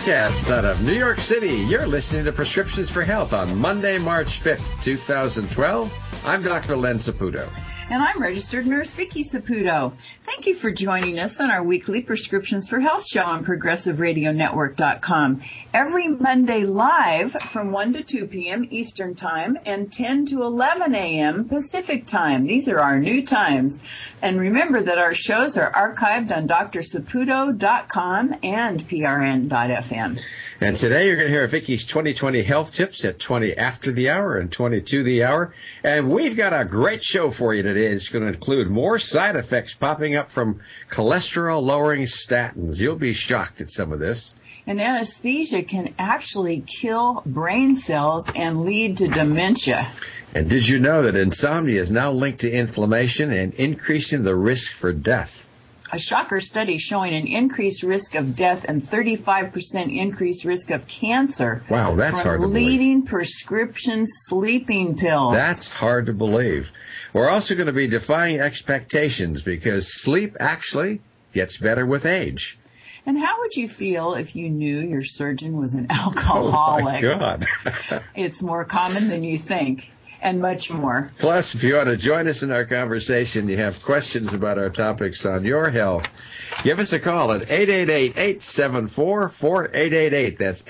broadcast out of New York City. You're listening to Prescriptions for Health on Monday, March 5th, 2012. I'm Dr. Len Saputo. And I'm registered nurse Vicki Saputo. Thank you for joining us on our weekly Prescriptions for Health show on ProgressiveRadioNetwork.com. Every Monday live from 1 to 2 p.m. Eastern Time and 10 to 11 a.m. Pacific Time. These are our new times. And remember that our shows are archived on drsaputo.com and prn.fm. And today you're going to hear Vicki's 2020 health tips at 20 after the hour and 22 the hour. And we've got a great show for you today. It's going to include more side effects popping up from cholesterol-lowering statins. You'll be shocked at some of this. And anesthesia can actually kill brain cells and lead to dementia. And did you know that insomnia is now linked to inflammation and increasing the risk for death? A shocker study showing an increased risk of death and 35% increased risk of cancer. Wow, that's hard to believe. From leading prescription sleeping pills. That's hard to believe. We're also going to be defying expectations because sleep actually gets better with age. And how would you feel if you knew your surgeon was an alcoholic? Oh, my God. It's more common than you think. And much more. Plus, if you want to join us in our conversation, you have questions about our topics on your health, give us a call at 888-874-4888. That's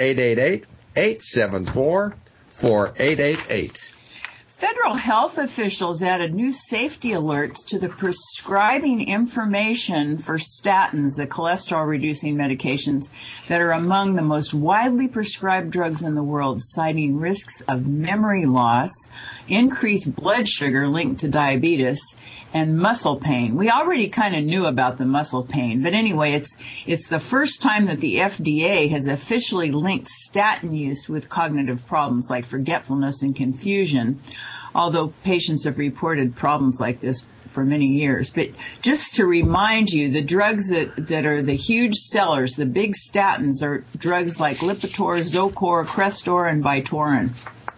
888-874-4888. Federal health officials added new safety alerts to the prescribing information for statins, the cholesterol-reducing medications that are among the most widely prescribed drugs in the world, citing risks of memory loss, increased blood sugar linked to diabetes, and muscle pain. We already kind of knew about the muscle pain, but anyway, it's the first time that the FDA has officially linked statin use with cognitive problems like forgetfulness and confusion, although patients have reported problems like this for many years. But just to remind you, the drugs that are the huge sellers, the big statins, are drugs like Lipitor, Zocor, Crestor, and Vytorin.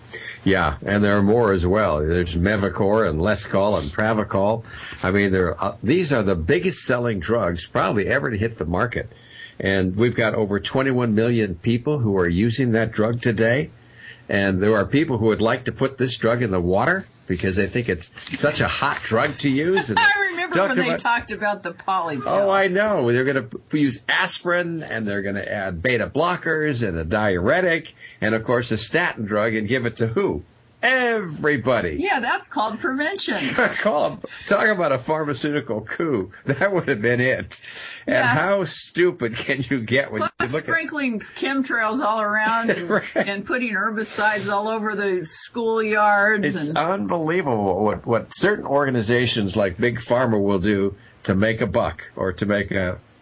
Yeah, and there are more as well. There's Mevacor and Lescol and Pravacol. I mean, these are the biggest selling drugs probably ever to hit the market. And we've got over 21 million people who are using that drug today. And there are people who would like to put this drug in the water because they think it's such a hot drug to use. And I remember when they talked about the polypill. Oh, I know. They're going to use aspirin, and they're going to add beta blockers and a diuretic, and, of course, a statin drug, and give it to who? Everybody. Yeah, that's called prevention. Talk about a pharmaceutical coup. That would have been it. And how stupid can you get when you look sprinkling chemtrails all around and, right. and putting herbicides all over the schoolyards. It's unbelievable what certain organizations like Big Pharma will do to make a buck or to make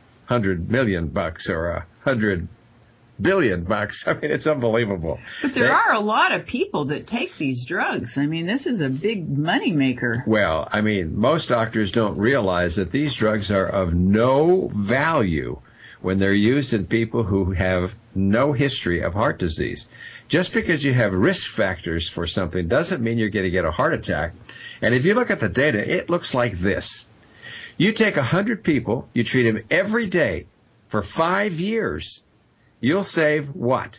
$100 million or $100 billion. I mean, it's unbelievable. But there are a lot of people that take these drugs. I mean, this is a big money maker. Well, I mean, most doctors don't realize that these drugs are of no value when they're used in people who have no history of heart disease. Just because you have risk factors for something doesn't mean you're going to get a heart attack. And if you look at the data, it looks like this. You take 100 people, you treat them every day for 5 years. You'll save what?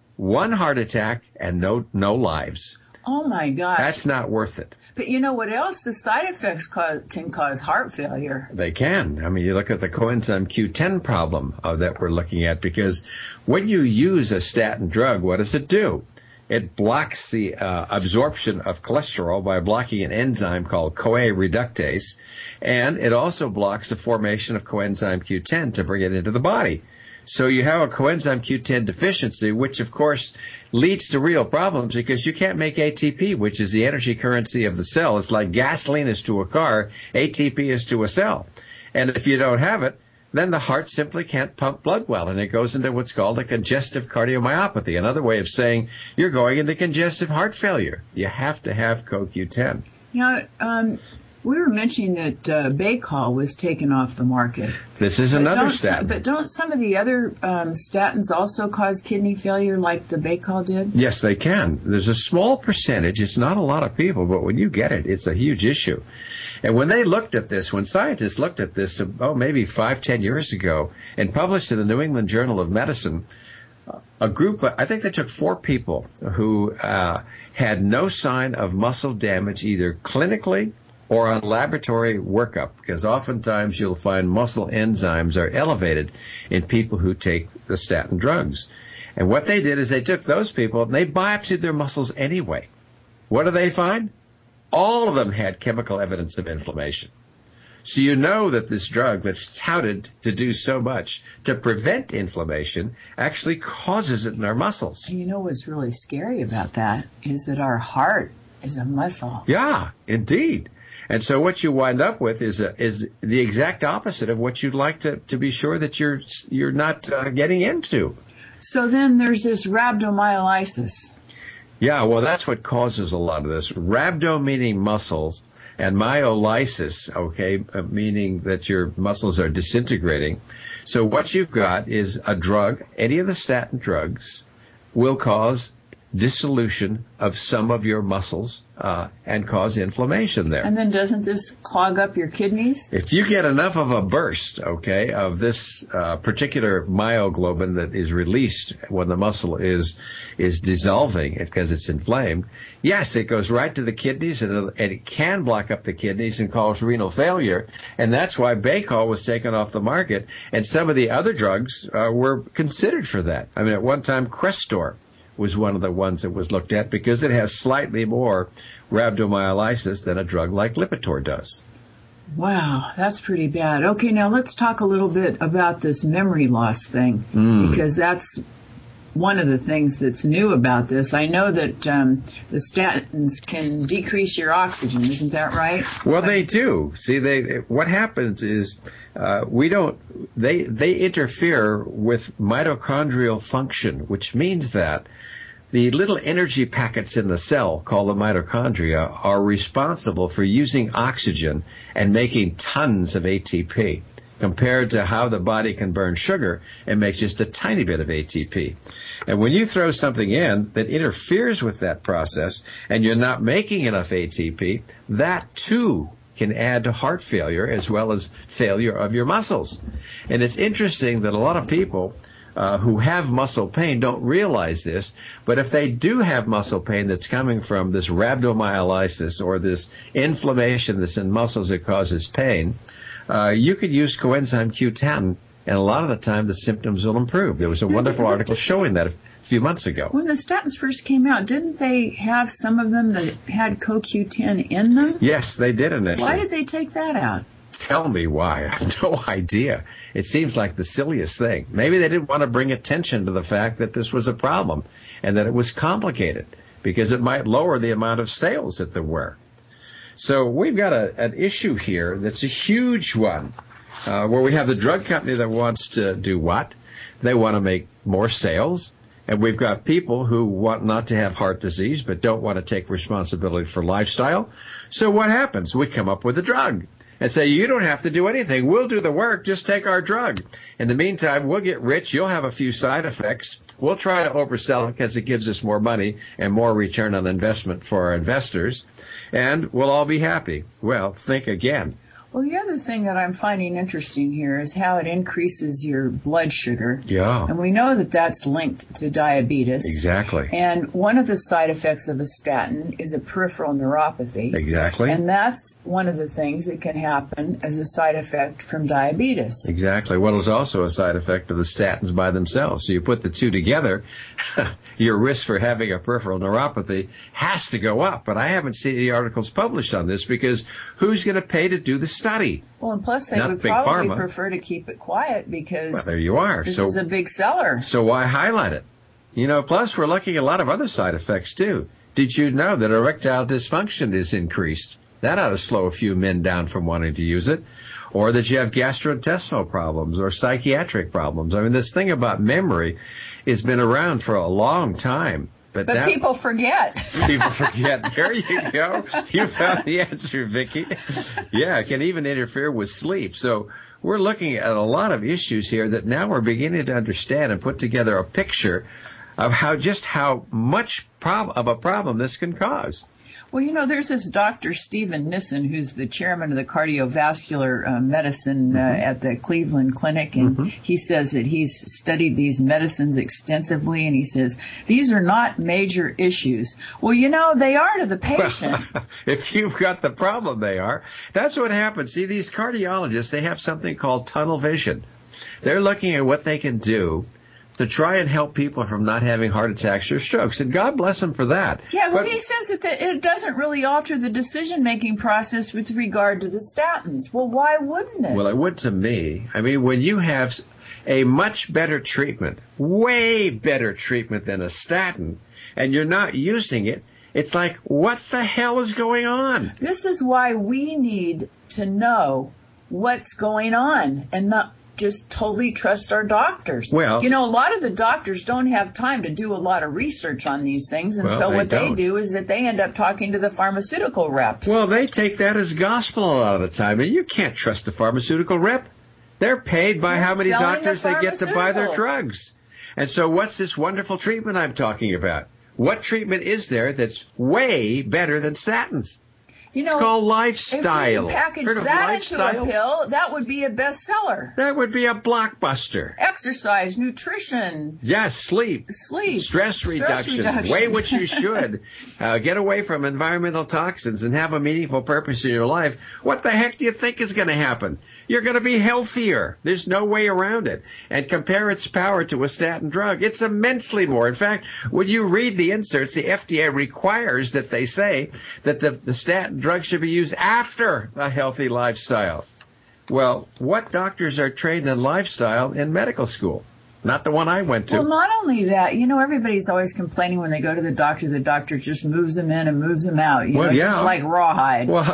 1 heart attack and no lives. Oh, my gosh. That's not worth it. But you know what else? The side effects can cause heart failure. They can. I mean, you look at the coenzyme Q10 problem that we're looking at, because when you use a statin drug, what does it do? It blocks the absorption of cholesterol by blocking an enzyme called CoA reductase, and it also blocks the formation of coenzyme Q10 to bring it into the body. So you have a coenzyme Q10 deficiency, which, of course, leads to real problems because you can't make ATP, which is the energy currency of the cell. It's like gasoline is to a car, ATP is to a cell. And if you don't have it, then the heart simply can't pump blood well, and it goes into what's called a congestive cardiomyopathy, another way of saying you're going into congestive heart failure. You have to have CoQ10. You know, we were mentioning that Baycol was taken off the market. This is another statin. But don't some of the other statins also cause kidney failure like the Baycol did? Yes, they can. There's a small percentage. It's not a lot of people, but when you get it, it's a huge issue. And when they looked at this, when scientists looked at this, maybe 5-10 years ago, and published in the New England Journal of Medicine, a group, I think they took 4 people who had no sign of muscle damage either clinically or on laboratory workup, because oftentimes you'll find muscle enzymes are elevated in people who take the statin drugs. And what they did is they took those people and they biopsied their muscles anyway. What do they find? All of them had chemical evidence of inflammation. So you know that this drug that's touted to do so much to prevent inflammation actually causes it in our muscles. You know what's really scary about that is that our heart is a muscle. Yeah, indeed. And so what you wind up with is the exact opposite of what you'd like to be sure that you're not getting into. So then there's this rhabdomyolysis. Yeah, well, that's what causes a lot of this. Rhabdo meaning muscles, and myolysis, okay, meaning that your muscles are disintegrating. So what you've got is a drug, any of the statin drugs, will cause dissolution of some of your muscles and cause inflammation there. And then doesn't this clog up your kidneys? If you get enough of a burst, okay, of this particular myoglobin that is released when the muscle is dissolving because it's inflamed, yes, it goes right to the kidneys and it can block up the kidneys and cause renal failure. And that's why Baycol was taken off the market. And some of the other drugs were considered for that. I mean, at one time, Crestor was one of the ones that was looked at because it has slightly more rhabdomyolysis than a drug like Lipitor does. Wow, that's pretty bad. Okay, now let's talk a little bit about this memory loss thing, because that's one of the things that's new about this. I know that the statins can decrease your oxygen, isn't that right? Well, they do. See, what happens is they interfere with mitochondrial function, which means that the little energy packets in the cell called the mitochondria are responsible for using oxygen and making tons of ATP, compared to how the body can burn sugar and make just a tiny bit of ATP. And when you throw something in that interferes with that process and you're not making enough ATP, that too can add to heart failure as well as failure of your muscles. And it's interesting that a lot of people who have muscle pain don't realize this, but if they do have muscle pain that's coming from this rhabdomyolysis or this inflammation that's in muscles that causes pain, you could use coenzyme Q10, and a lot of the time the symptoms will improve. There was a wonderful article showing that a few months ago. When the statins first came out, didn't they have some of them that had CoQ10 in them? Yes, they did initially. Why did they take that out? Tell me why. I have no idea. It seems like the silliest thing. Maybe they didn't want to bring attention to the fact that this was a problem and that it was complicated because it might lower the amount of sales that there were. So we've got an issue here that's a huge one, where we have the drug company that wants to do what? They want to make more sales. And we've got people who want not to have heart disease but don't want to take responsibility for lifestyle. So what happens? We come up with a drug and say, you don't have to do anything. We'll do the work. Just take our drug. In the meantime, we'll get rich. You'll have a few side effects. We'll try to oversell it because it gives us more money and more return on investment for our investors. And we'll all be happy. Well, think again. Well, the other thing that I'm finding interesting here is how it increases your blood sugar. Yeah. And we know that that's linked to diabetes. Exactly. And one of the side effects of a statin is a peripheral neuropathy. Exactly. And that's one of the things that can happen as a side effect from diabetes. Exactly. Well, it's also a side effect of the statins by themselves. So you put the two together, your risk for having a peripheral neuropathy has to go up. But I haven't seen any articles published on this because who's going to pay to do the study? Well, and plus they Not would Big probably Pharma. prefer to keep it quiet because Well, there you are. this is a big seller. So why highlight it? You know, plus we're looking at a lot of other side effects too. Did you know that erectile dysfunction is increased? That ought to slow a few men down from wanting to use it. Or that you have gastrointestinal problems or psychiatric problems. I mean, this thing about memory has been around for a long time. But But people forget. People forget. There you go. You found the answer, Vicki. Yeah, it can even interfere with sleep. So we're looking at a lot of issues here that now we're beginning to understand and put together a picture of how much of a problem this can cause. Well, there's this Dr. Stephen Nissen, who's the chairman of the cardiovascular medicine at the Cleveland Clinic, and he says that he's studied these medicines extensively, and he says these are not major issues. Well, they are to the patient. Well, if you've got the problem, they are. That's what happens. See, these cardiologists, they have something called tunnel vision. They're looking at what they can do to try and help people from not having heart attacks or strokes. And God bless them for that. Yeah, well, he says that it doesn't really alter the decision-making process with regard to the statins. Well, why wouldn't it? Well, it would to me. I mean, when you have a much better treatment, way better treatment than a statin, and you're not using it, it's like, what the hell is going on? This is why we need to know what's going on and not just totally trust our doctors. Well, a lot of the doctors don't have time to do a lot of research on these things, and so what they do is that they end up talking to the pharmaceutical reps. Well, they take that as gospel a lot of the time, and you can't trust the pharmaceutical rep. They're paid by how many doctors they get to buy their drugs. And so what's this wonderful treatment I'm talking about? What treatment is there that's way better than statins? It's called lifestyle. If you package that into a pill, that would be a bestseller. That would be a blockbuster. Exercise, nutrition. Yes, sleep. Stress reduction. Weigh what you should. Get away from environmental toxins and have a meaningful purpose in your life. What the heck do you think is going to happen? You're going to be healthier. There's no way around it. And compare its power to a statin drug. It's immensely more. In fact, when you read the inserts, the FDA requires that they say that the statin drug should be used after a healthy lifestyle. Well, what doctors are trained in lifestyle in medical school? Not the one I went to. Well, not only that, everybody's always complaining when they go to the doctor just moves them in and moves them out. Just like rawhide. Well,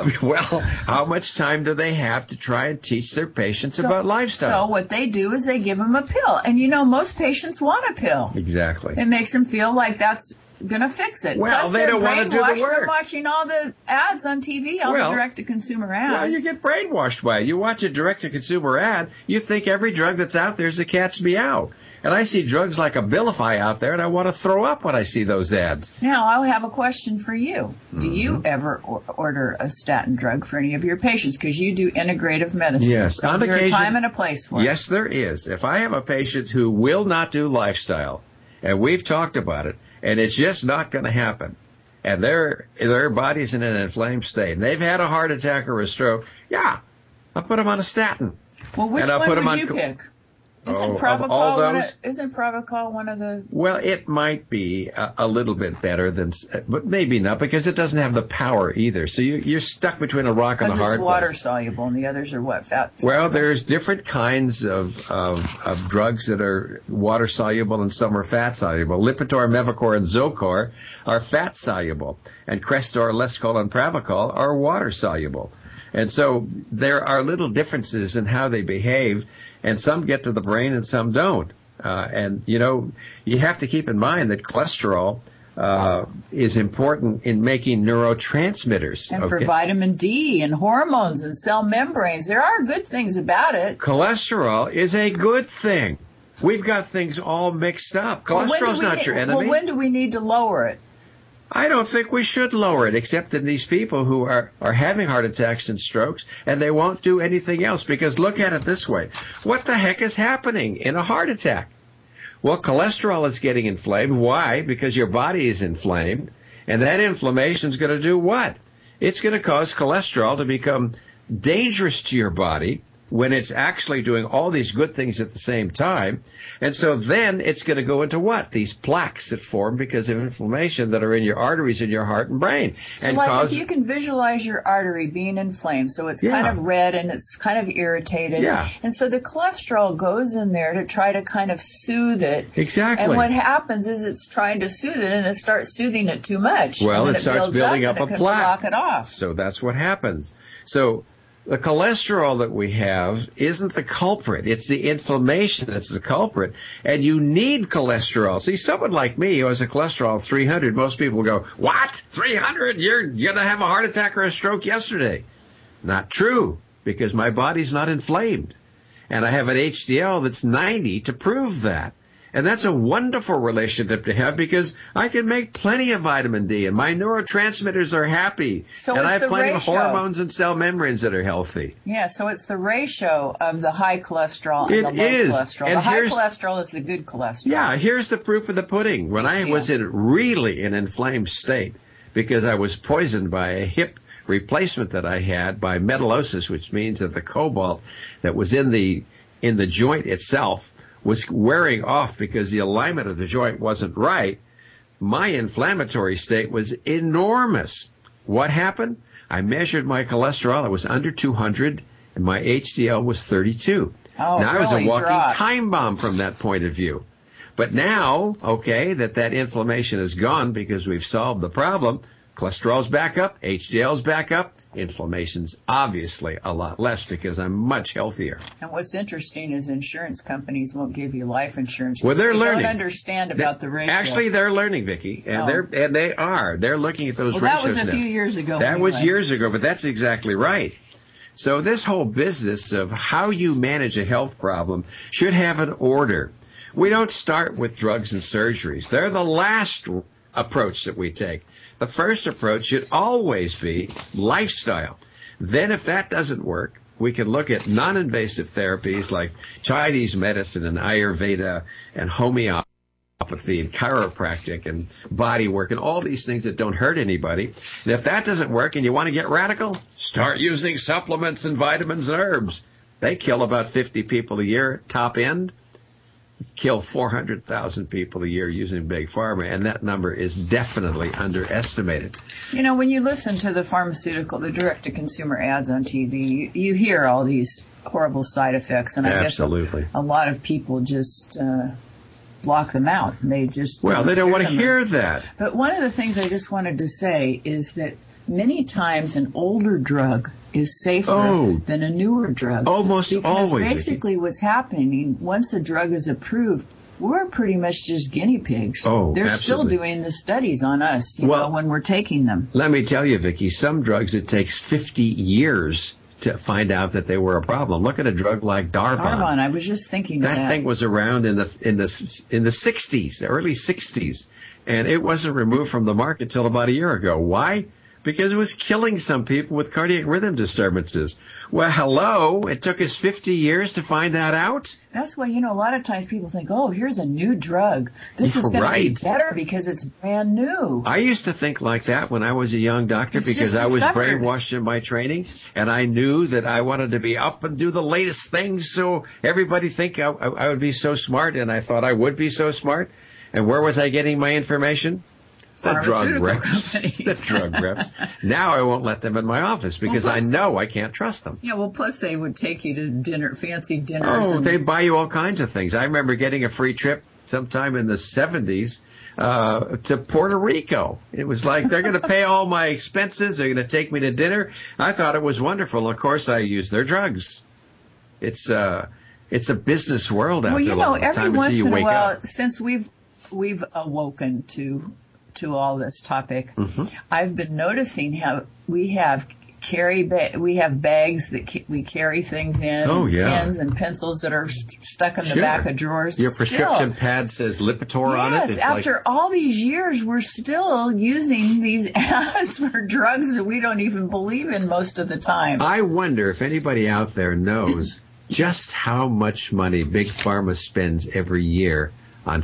how much time do they have to try and teach their patients about lifestyle? So what they do is they give them a pill. And most patients want a pill. Exactly. It makes them feel like that's going to fix it. Well, plus they don't want to do the work. They're watching all the ads on TV, all the direct-to-consumer ads. Well, you get brainwashed by it. You watch a direct-to-consumer ad, you think every drug that's out there is a cat's meow. And I see drugs like Abilify out there, and I want to throw up when I see those ads. Now, I have a question for you. Do you ever order a statin drug for any of your patients? Because you do integrative medicine. Yes. So is there a time and a place for it? Yes, there is. If I have a patient who will not do lifestyle, and we've talked about it, and it's just not going to happen, and their body's in an inflamed state, and they've had a heart attack or a stroke, I'll put them on a statin. Well, which one would you pick? Isn't Pravachol one of the... Well, it might be a little bit better than, but maybe not, because it doesn't have the power either. So you're stuck between a rock and a hard place. Because it's water soluble, and the others are what, fat? Well, there's different kinds of drugs that are water soluble, and some are fat soluble. Lipitor, Mevacor, and Zocor are fat soluble, and Crestor, Lescol, and Pravachol are water soluble. And so there are little differences in how they behave, and some get to the brain and some don't. And you have to keep in mind that cholesterol is important in making neurotransmitters. And for vitamin D and hormones and cell membranes. There are good things about it. Cholesterol is a good thing. We've got things all mixed up. Cholesterol's not your enemy. Well, when do we need to lower it? I don't think we should lower it, except in these people who are having heart attacks and strokes, and they won't do anything else. Because look at it this way. What the heck is happening in a heart attack? Well, cholesterol is getting inflamed. Why? Because your body is inflamed, and that inflammation is going to do what? It's going to cause cholesterol to become dangerous to your body when it's actually doing all these good things at the same time. And so then it's going to go into what? These plaques that form because of inflammation that are in your arteries in your heart and brain. So if you can visualize your artery being inflamed, so it's kind of red and it's kind of irritated. Yeah. And so the cholesterol goes in there to try to kind of soothe it. Exactly. And what happens is it's trying to soothe it, and it starts soothing it too much. Well, it starts building up a plaque. Block it off. So that's what happens. So the cholesterol that we have isn't the culprit. It's the inflammation that's the culprit. And you need cholesterol. See, someone like me who has a cholesterol of 300, most people go, what? 300? You're going to have a heart attack or a stroke yesterday. Not true, because my body's not inflamed. And I have an HDL that's 90 to prove that. And that's a wonderful relationship to have because I can make plenty of vitamin D and my neurotransmitters are happy. So and I it's have the plenty ratio. of hormones and cell membranes that are healthy. Yeah, so it's the ratio of the high cholesterol and the low cholesterol. And the high cholesterol is the good cholesterol. Yeah, here's the proof of the pudding. When I was in really an inflamed state because I was poisoned by a hip replacement that I had by metallosis, which means that the cobalt that was in the joint itself was wearing off because the alignment of the joint wasn't right, my inflammatory state was enormous. What happened? I measured my cholesterol. It was under 200, and my HDL was 32. Oh, now, really? I was a walking dropped. time bomb from that point of view. But now, okay, that inflammation is gone because we've solved the problem, cholesterol's back up, HDL's back up, inflammation's obviously a lot less because I'm much healthier. And what's interesting is insurance companies won't give you life insurance. Well, they're learning. They don't understand about the ratio. Actually, they're learning, Vicki, and they're looking at those ratios now. That was a now. few years ago. That anyway. was years ago, but that's exactly right. So this whole business of how you manage a health problem should have an order. We don't start with drugs and surgeries. They're the last approach that we take. The first approach should always be lifestyle. Then if that doesn't work, we can look at non-invasive therapies like Chinese medicine and Ayurveda and homeopathy and chiropractic and body work and all these things that don't hurt anybody. And if that doesn't work and you want to get radical, start using supplements and vitamins and herbs. They kill about 50 people a year, top end. Kill 400,000 people a year using big pharma, and that number is definitely underestimated. You know, when you listen to the direct-to-consumer ads on TV, you hear all these horrible side effects, and I guess a lot of people just block them out. They just they don't want to hear that. But one of the things I just wanted to say is that many times an older drug is safer than a newer drug. Almost always. Because basically what's happening, once a drug is approved, we're pretty much just guinea pigs. They're absolutely. still doing the studies on us when we're taking them. Let me tell you, Vicki, some drugs it takes 50 years to find out that they were a problem. Look at a drug like Darvon. Darvon, I was just thinking that thing was around in the 60s, the early 60s, and it wasn't removed from the market till about a year ago. Why? Because it was killing some people with cardiac rhythm disturbances. Well, hello, it took us 50 years to find that out? That's why, a lot of times people think, here's a new drug. This is going to be better because it's brand new. I used to think like that when I was a young doctor because I was brainwashed in my training, and I knew that I wanted to be up and do the latest things so everybody think I would be so smart, and I thought I would be so smart. And where was I getting my information? The drug reps. Now I won't let them in my office because I know I can't trust them. Yeah, plus they would take you to fancy dinners. They buy you all kinds of things. I remember getting a free trip sometime in the 70s to Puerto Rico. It was like they're going to pay all my expenses. They're going to take me to dinner. I thought it was wonderful. Of course, I used their drugs. It's a business world out there. Well, every once in a while, since we've awoken to all this topic, I've been noticing how we have bags that we carry things in, pens and pencils that are stuck in the back of drawers. Your prescription pad says Lipitor on it. Yes, after all these years, we're still using these ads for drugs that we don't even believe in most of the time. I wonder if anybody out there knows just how much money Big Pharma spends every year on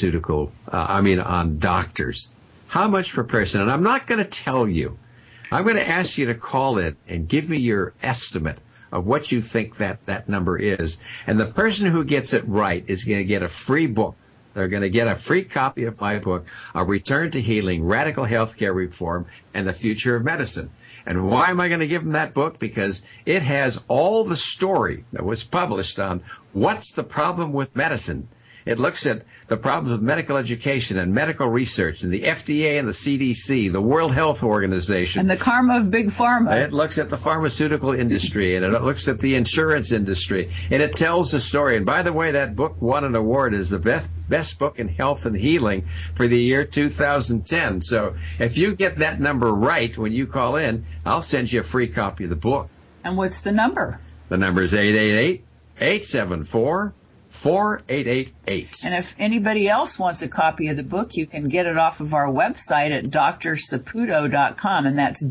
on doctors. How much per person? And I'm not going to tell you. I'm going to ask you to call in and give me your estimate of what you think that number is. And the person who gets it right is going to get a free book. They're going to get a free copy of my book, A Return to Healing, Radical Healthcare Reform, and the Future of Medicine. And why am I going to give them that book? Because it has all the story that was published on what's the problem with medicine. It looks at the problems with medical education and medical research and the FDA and the CDC, the World Health Organization. And the karma of Big Pharma. It looks at the pharmaceutical industry, and it looks at the insurance industry, and it tells the story. And by the way, that book won an award as the best book in health and healing for the year 2010. So if you get that number right when you call in, I'll send you a free copy of the book. And what's the number? The number is 888-874 877-488-4888. And if anybody else wants a copy of the book, you can get it off of our website at drsaputo.com, and that's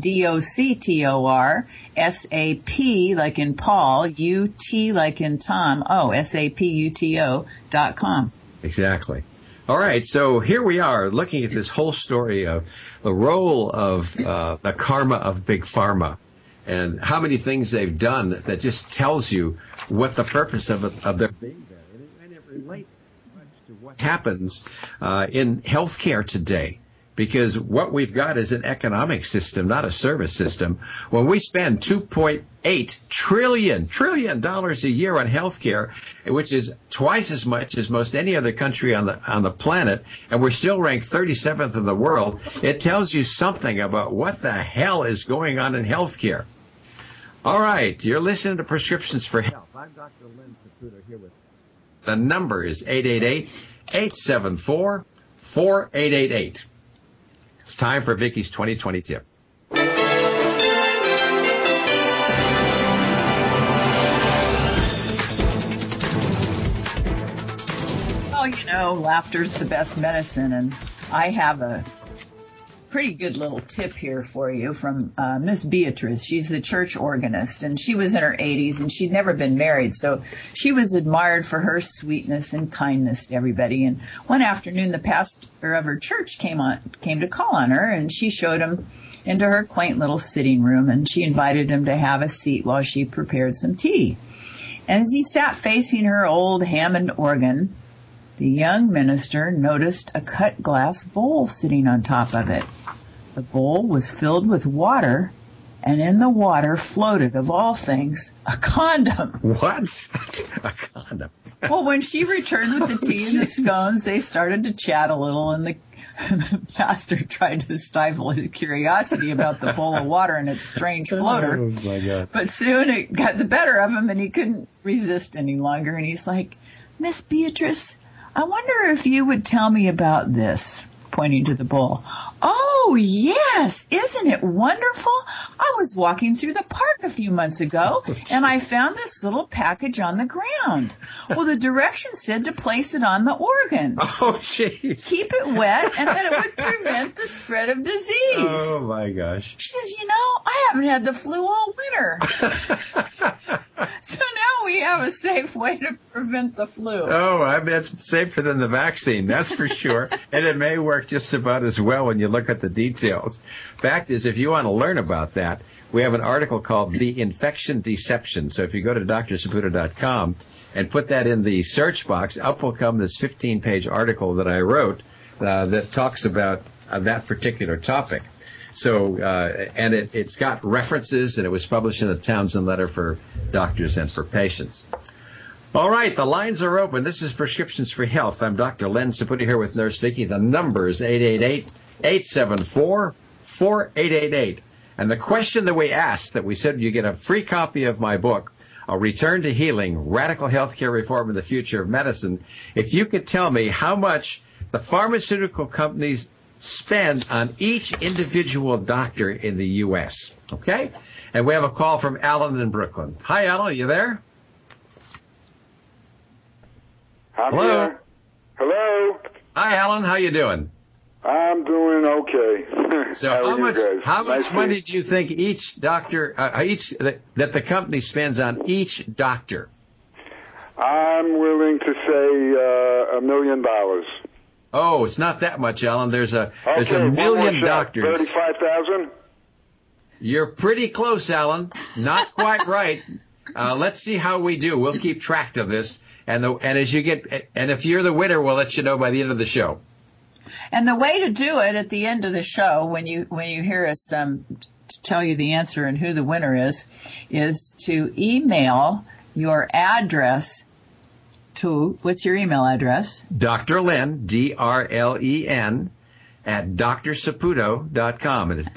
DOCTORSAP like in Paul, UT like in Tom, SAPUTO.com. Exactly. All right, so here we are looking at this whole story of the role of the karma of Big Pharma and how many things they've done that just tells you what the purpose of their being there. And it relates much to what happens in healthcare today. Because what we've got is an economic system, not a service system. When we spend $2.8 trillion a year on healthcare, which is twice as much as most any other country on the planet, and we're still ranked 37th in the world, it tells you something about what the hell is going on in healthcare. All right, you're listening to Prescriptions for Health. I'm Dr. Len Saputo here with you. The number is 888-874-4888. It's time for Vicki's 2020 tip. Well, you know, laughter's the best medicine, and I have a pretty good little tip here for you from Miss Beatrice. She's the church organist, and she was in her 80s, and she'd never been married, so she was admired for her sweetness and kindness to everybody. And one afternoon, the pastor of her church came to call on her, and she showed him into her quaint little sitting room, and she invited him to have a seat while she prepared some tea. And as he sat facing her old Hammond organ, the young minister noticed a cut glass bowl sitting on top of it. The bowl was filled with water, and in the water floated, of all things, a condom. What? A condom? Well, when she returned with the tea and the scones, they started to chat a little, and the pastor tried to stifle his curiosity about the bowl of water and its strange floater. Oh, my God. But soon it got the better of him, and he couldn't resist any longer, and he's like, Miss Beatrice, I wonder if you would tell me about this, pointing to the bowl. Oh, yes. Isn't it wonderful? I was walking through the park a few months ago, and I found this little package on the ground. Well, the directions said to place it on the organ. Oh, jeez. Keep it wet, and then it would prevent the spread of disease. Oh, my gosh. She says, you know, I haven't had the flu all winter. So now we have a safe way to prevent the flu. Oh, I bet it's safer than the vaccine, that's for sure. And it may work just about as well when you look at the details. Fact is, if you want to learn about that, we have an article called The Infection Deception. So if you go to drsaputo.com and put that in the search box, up will come this 15-page article that I wrote that talks about that particular topic. So, and it's got references, and it was published in the Townsend Letter for Doctors and for Patients. All right, the lines are open. This is Prescriptions for Health. I'm Dr. Len Saputo here with Nurse Vicki. The number is 888-874-4888. And the question that we asked, that we said you get a free copy of my book, A Return to Healing, Radical Healthcare Reform and the Future of Medicine, if you could tell me how much the pharmaceutical companies spend on each individual doctor in the U.S. Okay? And we have a call from Alan in Brooklyn. Hi, Alan. Are you there? I'm Hello? here. Hello? Hi, Alan. How you doing? I'm doing okay. So how much money do you think each doctor, that the company spends on each doctor? I'm willing to say $1 million. Oh, it's not that much, Alan. There's a Okay, million doctors. 35,000? You're pretty close, Alan. Not quite right. Let's see how we do. We'll keep track of this, and if you're the winner, we'll let you know by the end of the show. And the way to do it at the end of the show, when you hear us tell you the answer and who the winner is to email your address to, what's your email address? Dr. Len, DRLEN, at drsaputo.com. And it's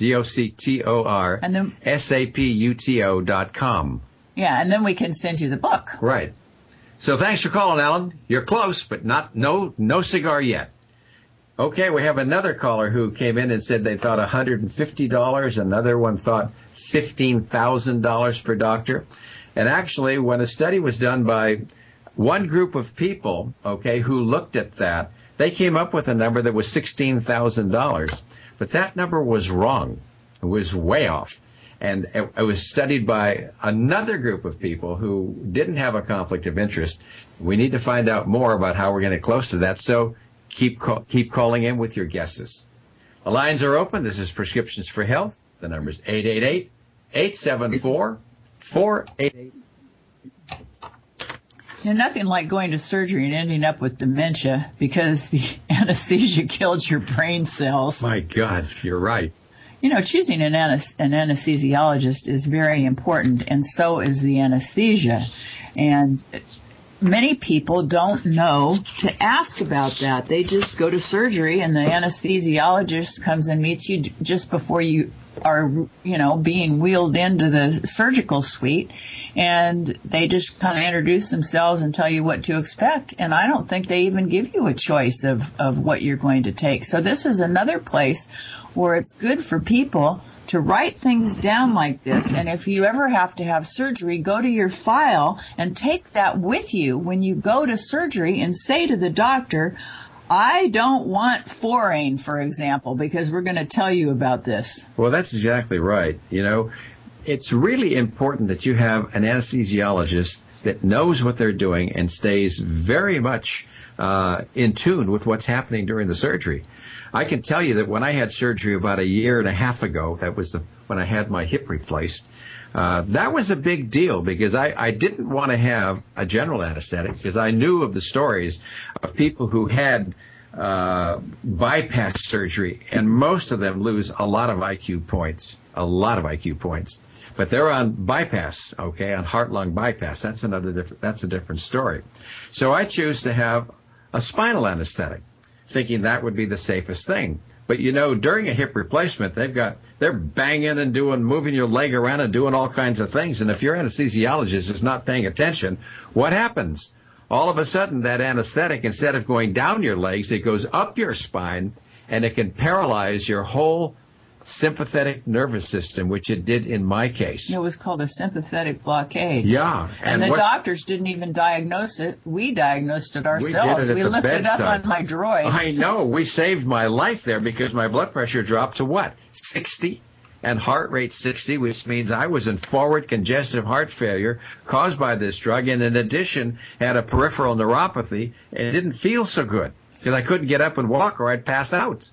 DOCTORSAPUTO.com. Yeah, and then we can send you the book. Right. So thanks for calling, Alan. You're close, but no cigar yet. Okay, we have another caller who came in and said they thought $150. Another one thought $15,000 per doctor. And actually, when a study was done by one group of people, okay, who looked at that, they came up with a number that was $16,000. But that number was wrong. It was way off. And it was studied by another group of people who didn't have a conflict of interest. We need to find out more about how we're going to get close to that. So keep calling in with your guesses. The lines are open. This is Prescriptions for Health. The number is 888-874-4888. Nothing like going to surgery and ending up with dementia because the anesthesia kills your brain cells. My God, you're right. Choosing an anesthesiologist is very important, and so is the anesthesia. And many people don't know to ask about that. They just go to surgery, and the anesthesiologist comes and meets you just before you are, being wheeled into the surgical suite, and they just kind of introduce themselves and tell you what to expect. And I don't think they even give you a choice of what you're going to take. So this is another place where it's good for people to write things down like this. And if you ever have to have surgery, go to your file and take that with you when you go to surgery and say to the doctor, I don't want Forane, for example, because we're going to tell you about this. Well, that's exactly right. It's really important that you have an anesthesiologist that knows what they're doing and stays very much in tune with what's happening during the surgery. I can tell you that when I had surgery about a year and a half ago, that was when I had my hip replaced, that was a big deal because I didn't want to have a general anesthetic because I knew of the stories of people who had bypass surgery, and most of them lose a lot of IQ points. But they're on bypass, okay, on heart-lung bypass. That's a different story. So I choose to have a spinal anesthetic, thinking that would be the safest thing. But during a hip replacement, they're banging and moving your leg around and doing all kinds of things. And if your anesthesiologist is not paying attention, what happens? All of a sudden, that anesthetic, instead of going down your legs, it goes up your spine, and it can paralyze your whole sympathetic nervous system, which it did in my case. It was called a sympathetic blockade. Yeah. And the doctors didn't even diagnose it. We diagnosed it ourselves. We looked it up on my droid. I know. We saved my life there because my blood pressure dropped to what? 60? And heart rate 60, which means I was in forward congestive heart failure caused by this drug, and in addition had a peripheral neuropathy and didn't feel so good because I couldn't get up and walk or I'd pass out.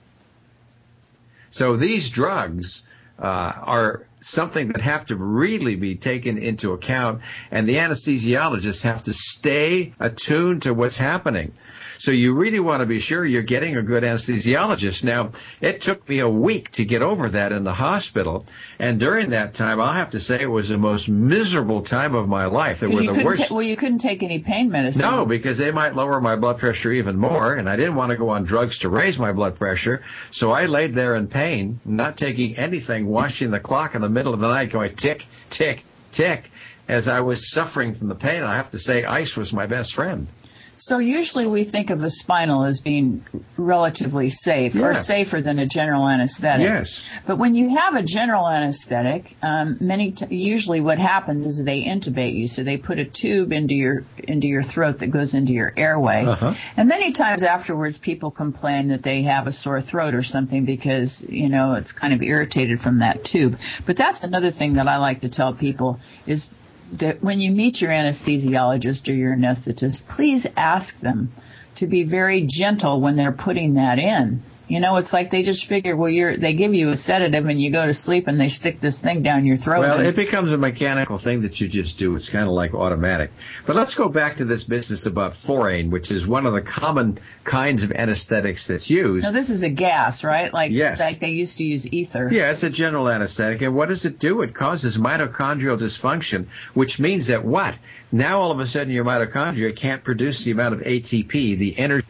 So these drugs are something that have to really be taken into account, and the anesthesiologists have to stay attuned to what's happening. So you really want to be sure you're getting a good anesthesiologist. Now, it took me a week to get over that in the hospital, and during that time, I'll have to say it was the most miserable time of my life. It were the worst. You couldn't take any pain medicine. No, because they might lower my blood pressure even more, and I didn't want to go on drugs to raise my blood pressure, so I laid there in pain, not taking anything, watching the clock in the middle of the night going tick, tick, tick, as I was suffering from the pain. I have to say ice was my best friend. So usually we think of a spinal as being relatively safe, yes, or safer than a general anesthetic. Yes. But when you have a general anesthetic, usually what happens is they intubate you. So they put a tube into your throat that goes into your airway. Uh-huh. And many times afterwards people complain that they have a sore throat or something because, it's kind of irritated from that tube. But that's another thing that I like to tell people is that when you meet your anesthesiologist or your anesthetist, please ask them to be very gentle when they're putting that in. It's like they just figure, they give you a sedative and you go to sleep and they stick this thing down your throat. Well, it becomes a mechanical thing that you just do. It's kind of like automatic. But let's go back to this business about Forane, which is one of the common kinds of anesthetics that's used. Now, this is a gas, right? Yes. Like they used to use ether. Yeah, it's a general anesthetic. And what does it do? It causes mitochondrial dysfunction, which means that what? Now all of a sudden your mitochondria can't produce the amount of ATP, the energy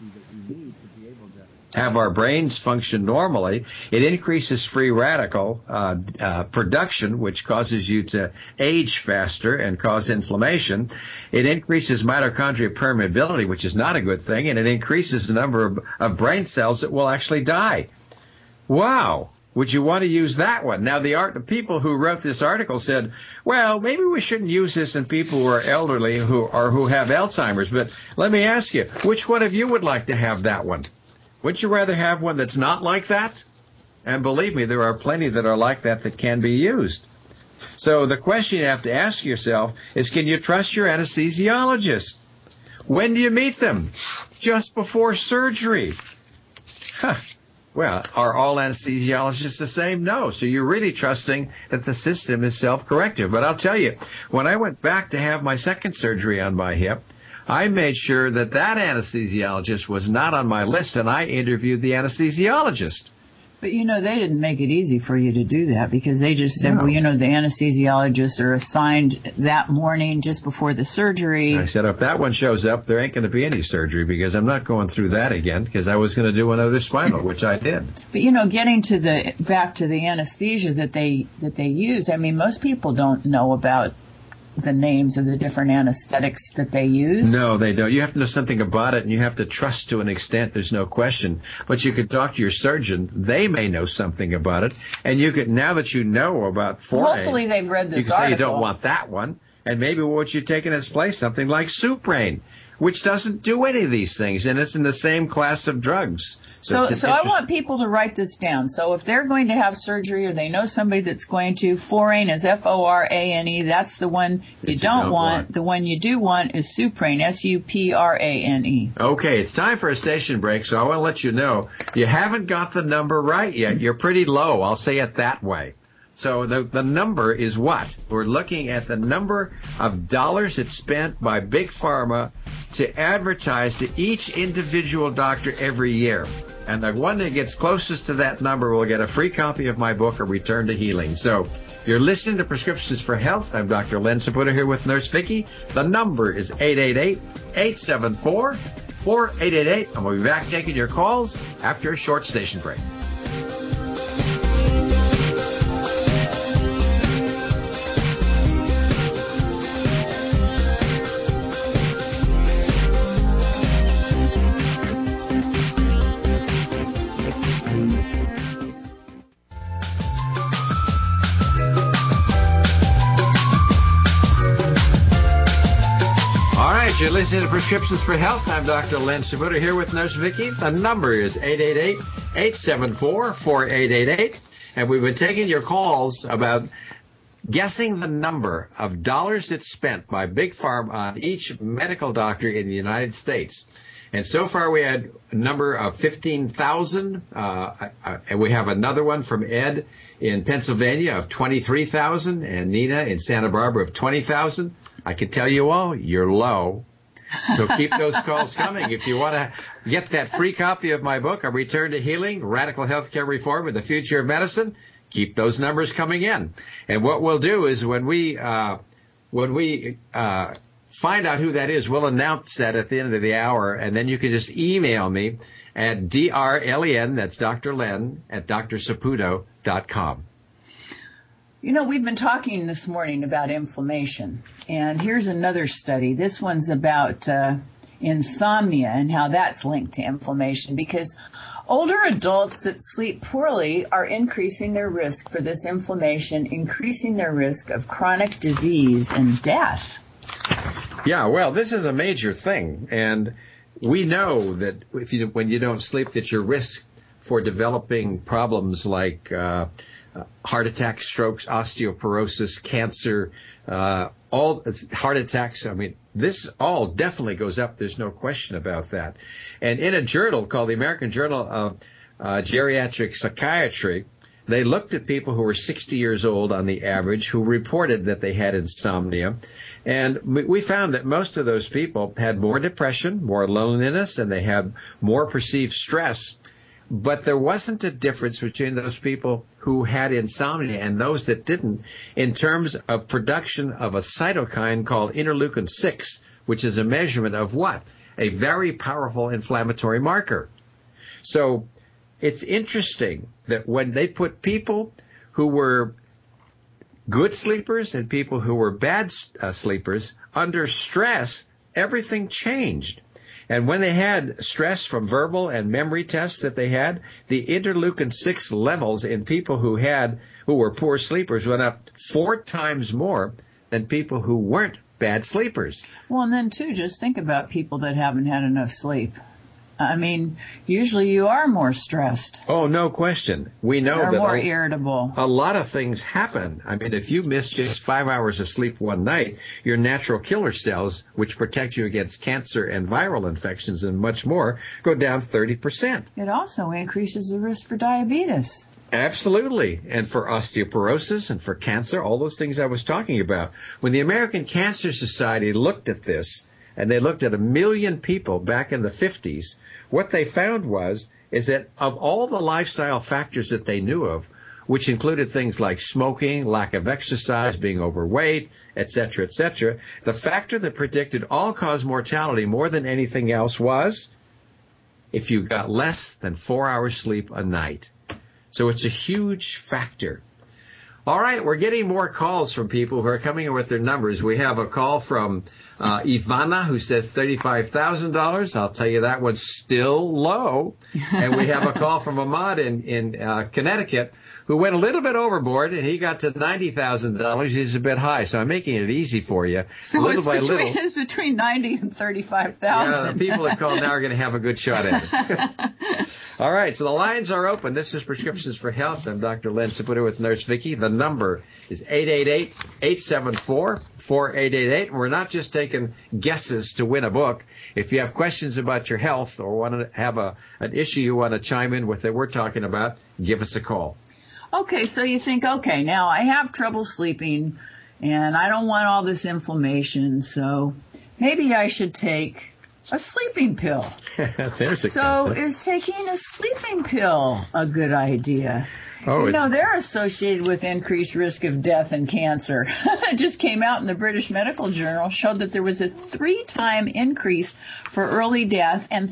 have our brains function normally. It increases free radical production, which causes you to age faster and cause inflammation. It increases mitochondrial permeability, which is not a good thing, and it increases the number of brain cells that will actually die. Wow. would you want to use that one? Now, the people who wrote this article said, well, maybe we shouldn't use this in people who are elderly who have Alzheimer's. But let me ask you, which one of you would like to have that one? Would you rather have one that's not like that? And believe me, there are plenty that are like that can be used. So the question you have to ask yourself is, can you trust your anesthesiologist? When do you meet them? Just before surgery. Well, are all anesthesiologists the same? No. So you're really trusting that the system is self-corrective. But I'll tell you, when I went back to have my second surgery on my hip, I made sure that anesthesiologist was not on my list, and I interviewed the anesthesiologist. But, they didn't make it easy for you to do that, because they just said, No. well, the anesthesiologists are assigned that morning just before the surgery. I said, if that one shows up, there ain't going to be any surgery, because I'm not going through that again, because I was going to do another spinal, which I did. But, getting back to the anesthesia that they use, I mean, most people don't know about the names of the different anesthetics that they use. No, they don't. You have to know something about it, and you have to trust to an extent. There's no question. But you could talk to your surgeon. They may know something about it. And you could, now that you know about Forain, hopefully they've read this you can article. say you don't want that one. And maybe what you take in its place, something like Suprain, which doesn't do any of these things, and it's in the same class of drugs. So I want people to write this down. So if they're going to have surgery, or they know somebody that's going to, Forain is Forane. That's the one you don't want. The one you do want is Suprain, Suprane. Okay, it's time for a station break, so I want to let you know you haven't got the number right yet. You're pretty low. I'll say it that way. So the number is what? We're looking at the number of dollars that's spent by Big Pharma to advertise to each individual doctor every year. And the one that gets closest to that number will get a free copy of my book, A Return to Healing. So you're listening to Prescriptions for Health. I'm Dr. Len Saputo here with Nurse Vicki. The number is 888-874-4888. And we'll be back taking your calls after a short station break. You're listening to Prescriptions for Health. I'm Dr. Len Saputo here with Nurse Vicki. The number is 888-874-4888. And we've been taking your calls about guessing the number of dollars that's spent by Big Pharma on each medical doctor in the United States. And so far we had a number of 15,000, and we have another one from Ed in Pennsylvania of 23,000, and Nina in Santa Barbara of 20,000. I can tell you all, you're low. So keep those calls coming. If you want to get that free copy of my book, A Return to Healing, Radical Healthcare Reform and the Future of Medicine, keep those numbers coming in. And what we'll do is when we find out who that is, we'll announce that at the end of the hour, and then you can just email me at drlen, that's Dr. Len, at drsaputo.com. We've been talking this morning about inflammation, and here's another study. This one's about insomnia and how that's linked to inflammation, because older adults that sleep poorly are increasing their risk for this inflammation, increasing their risk of chronic disease and death. Yeah, well, this is a major thing, and we know that when you don't sleep, that your risk for developing problems like heart attacks, strokes, osteoporosis, cancer, all heart attacks. I mean, this all definitely goes up. There's no question about that. And in a journal called the American Journal of Geriatric Psychiatry, they looked at people who were 60 years old on the average who reported that they had insomnia. And we found that most of those people had more depression, more loneliness, and they had more perceived stress. But there wasn't a difference between those people who had insomnia and those that didn't in terms of production of a cytokine called interleukin-6, which is a measurement of what? A very powerful inflammatory marker. So it's interesting that when they put people who were good sleepers and people who were bad sleepers under stress, everything changed. And when they had stress from verbal and memory tests that they had, the interleukin-6 levels in people who were poor sleepers went up 4 times more than people who weren't bad sleepers. Well, and then, too, just think about people that haven't had enough sleep. I mean, usually you are more stressed. Oh, no question. We know that more irritable. A lot of things happen. I mean, if you miss just 5 hours of sleep one night, your natural killer cells, which protect you against cancer and viral infections and much more, go down 30%. It also increases the risk for diabetes. Absolutely. And for osteoporosis and for cancer, all those things I was talking about. When the American Cancer Society looked at this, and they looked at 1 million people back in the 50s, what they found is that of all the lifestyle factors that they knew of, which included things like smoking, lack of exercise, being overweight, etc., the factor that predicted all-cause mortality more than anything else was if you got less than 4 hours sleep a night. So it's a huge factor. All right, we're getting more calls from people who are coming in with their numbers. We have a call from Ivana, who says $35,000. I'll tell you that one's still low. And we have a call from Ahmad in Connecticut, who went a little bit overboard, and he got to $90,000. He's a bit high, so I'm making it easy for you. So little by little. It's between $90,000 and $35,000. Yeah, the people that call now are going to have a good shot at it. All right, so the lines are open. This is Prescriptions for Health. I'm Dr. Len Saputo with Nurse Vicki. The number is 888-874-4888. We're not just taking guesses to win a book. If you have questions about your health or want to have an issue you want to chime in with that we're talking about, give us a call. Okay, so you think, okay, now I have trouble sleeping and I don't want all this inflammation, so maybe I should take a sleeping pill. There's a So concept. is taking a sleeping pill a good idea? Oh, they're associated with increased risk of death and cancer. It just came out in the British Medical Journal, showed that there was a 3-time increase for early death and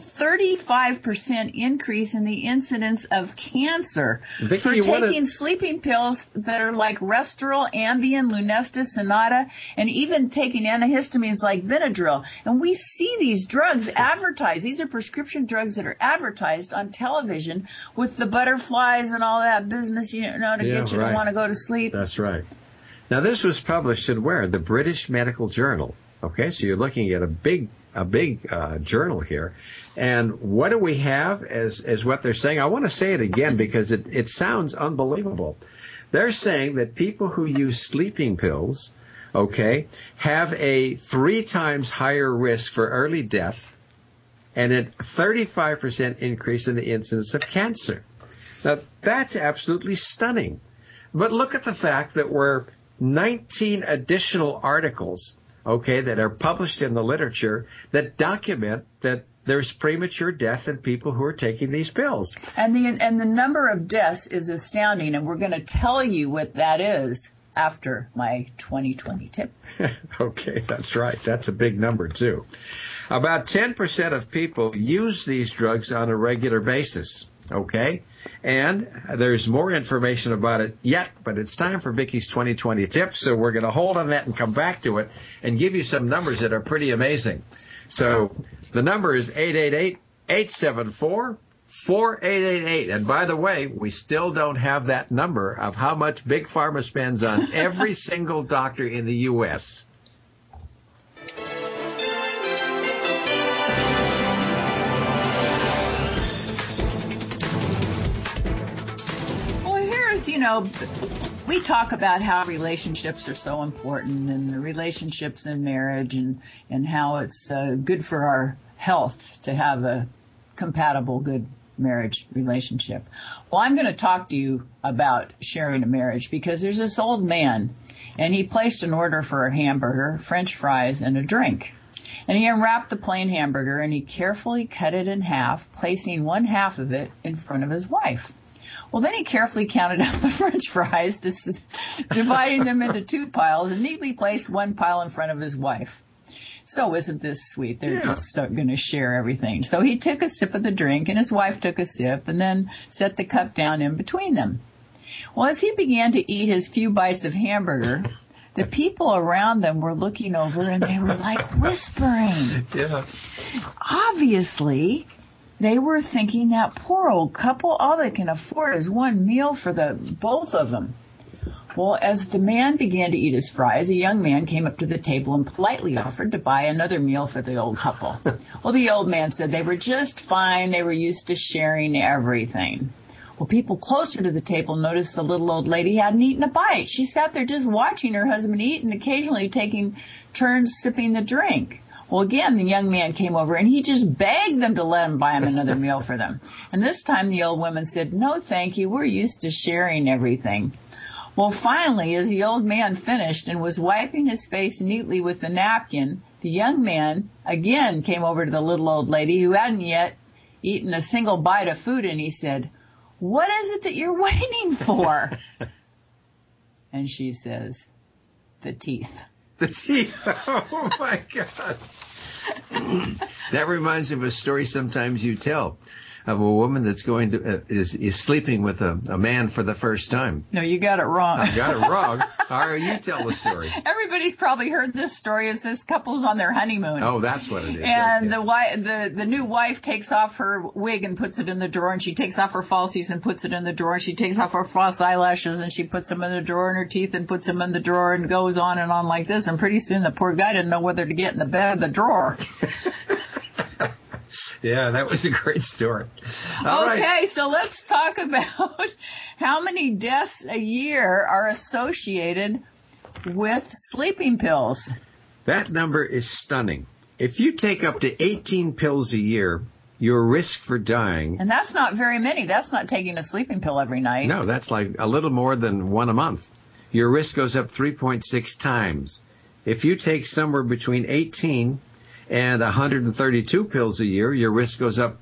35% increase in the incidence of cancer Vicki, for taking sleeping pills that are like Restoril, Ambien, Lunesta, Sonata, and even taking antihistamines like Benadryl. And we see these drugs advertised. These are prescription drugs that are advertised on television with the butterflies and all that business, to get you to want to go to sleep. That's right. Now, this was published in where? The British Medical Journal. Okay, so you're looking at a big journal here. And what do we have as what they're saying? I want to say it again because it sounds unbelievable. They're saying that people who use sleeping pills, have a 3 times higher risk for early death and a 35% increase in the incidence of cancer. Now, that's absolutely stunning. But look at the fact that we're 19 additional articles, that are published in the literature that document that there's premature death in people who are taking these pills. And the number of deaths is astounding, and we're going to tell you what that is after my 2020 tip. Okay, that's right. That's a big number, too. About 10% of people use these drugs on a regular basis. And there's more information about it yet, but it's time for Vicki's 2020 tips, so we're going to hold on that and come back to it and give you some numbers that are pretty amazing. So the number is 888-874-4888. And by the way, we still don't have that number of how much Big Pharma spends on every single doctor in the U.S. We talk about how relationships are so important and the relationships in marriage and how it's good for our health to have a compatible, good marriage relationship. Well, I'm going to talk to you about sharing a marriage because there's this old man and he placed an order for a hamburger, French fries, and a drink. And he unwrapped the plain hamburger and he carefully cut it in half, placing one half of it in front of his wife. Well, then he carefully counted out the French fries, dividing them into 2 piles, and neatly placed one pile in front of his wife. So isn't this sweet? They're just going to share everything. So he took a sip of the drink, and his wife took a sip, and then set the cup down in between them. Well, as he began to eat his few bites of hamburger, The people around them were looking over and they were like whispering. Yeah. Obviously, they were thinking that poor old couple, all they can afford is one meal for the both of them. Well, as the man began to eat his fries, a young man came up to the table and politely offered to buy another meal for the old couple. Well, the old man said they were just fine. They were used to sharing everything. Well, people closer to the table noticed the little old lady hadn't eaten a bite. She sat there just watching her husband eat and occasionally taking turns sipping the drink. Well, again, the young man came over and he just begged them to let him buy him another meal for them. And this time the old woman said, "No, thank you. We're used to sharing everything." Well, finally, as the old man finished and was wiping his face neatly with the napkin, the young man again came over to the little old lady who hadn't yet eaten a single bite of food, and he said, "What is it that you're waiting for?" And she says, "The teeth." The teeth. Oh, my God. That reminds me of a story sometimes you tell of a woman that's going to is sleeping with a man for the first time. No, you got it wrong. I got it wrong. All right, you tell the story. Everybody's probably heard this story. It's this couple's on their honeymoon. Oh, that's what it is. And okay. the new wife takes off her wig and puts it in the drawer, and she takes off her falsies and puts it in the drawer, and she takes off her false eyelashes and she puts them in the drawer, and her teeth and puts them in the drawer, and goes on and on like this. And pretty soon the poor guy didn't know whether to get in the bed or the drawer. Yeah, that was a great story. All okay, right. So let's talk about how many deaths a year are associated with sleeping pills. That number is stunning. If you take up to 18 pills a year, your risk for dying... And that's not very many. That's not taking a sleeping pill every night. No, that's like a little more than one a month. Your risk goes up 3.6 times. If you take somewhere between 18 and 132 pills a year, your risk goes up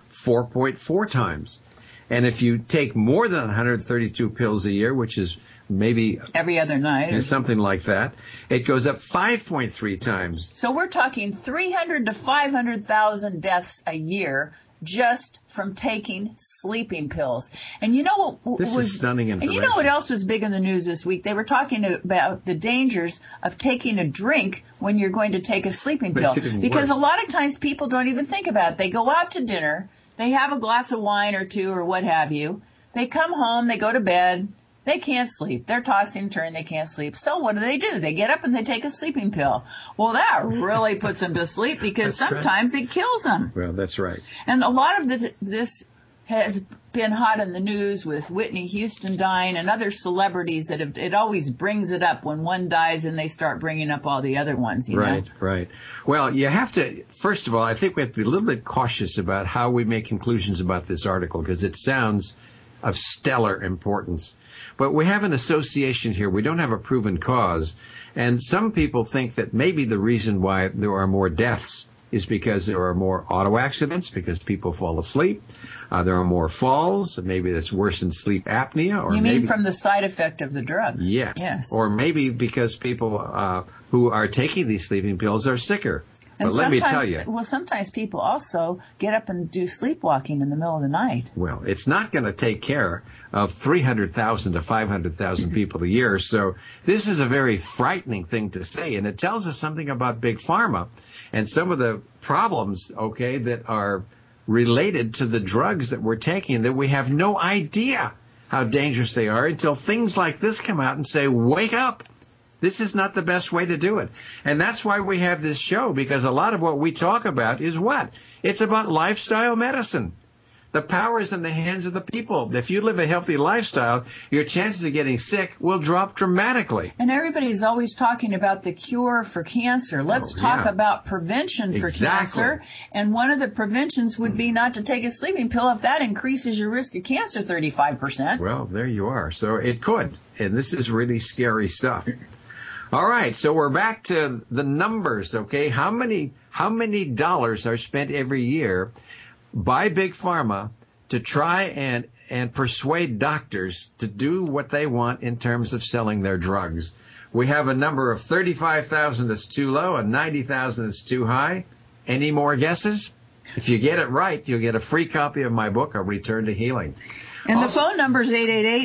4.4 times. And if you take more than 132 pills a year, which is maybe every other night or something like that, it goes up 5.3 times. So we're talking 300 to 500,000 deaths a year just from taking sleeping pills. And you know what this is stunning information. And you know what else was big in the news this week? They were talking about the dangers of taking a drink when you're going to take a sleeping pill. Because a lot of times people don't even think about it. They go out to dinner, they have a glass of wine or two or what have you. They come home, they go to bed. They can't sleep. They're tossing and turning. They can't sleep. So what do? They get up and they take a sleeping pill. Well, that really puts them to sleep because sometimes it kills them. Well, that's right. And a lot of this has been hot in the news with Whitney Houston dying and other celebrities that it always brings it up when one dies and they start bringing up all the other ones. You know? Right. Well, you have to, first of all, I think we have to be a little bit cautious about how we make conclusions about this article because it sounds of stellar importance. But we have an association here. We don't have a proven cause. And some people think that maybe the reason why there are more deaths is because there are more auto accidents, because people fall asleep. There are more falls. Maybe that's worse than sleep apnea. Or you mean from the side effect of the drug? Yes. Or maybe because people who are taking these sleeping pills are sicker. And but let me tell you. Well, sometimes people also get up and do sleepwalking in the middle of the night. Well, it's not going to take care of 300,000 to 500,000 people a year. So this is a very frightening thing to say. And it tells us something about Big Pharma and some of the problems, that are related to the drugs that we're taking that we have no idea how dangerous they are until things like this come out and say, wake up. This is not the best way to do it. And that's why we have this show, because a lot of what we talk about is what? It's about lifestyle medicine. The power is in the hands of the people. If you live a healthy lifestyle, your chances of getting sick will drop dramatically. And everybody's always talking about the cure for cancer. Let's talk about prevention for cancer. And one of the preventions would be not to take a sleeping pill if that increases your risk of cancer 35%. Well, there you are. So it could. And this is really scary stuff. All right, so we're back to the numbers, okay? How many dollars are spent every year by Big Pharma to try and persuade doctors to do what they want in terms of selling their drugs? We have a number of 35,000 that's too low and 90,000 that's too high. Any more guesses? If you get it right, you'll get a free copy of my book, A Return to Healing. And the phone number is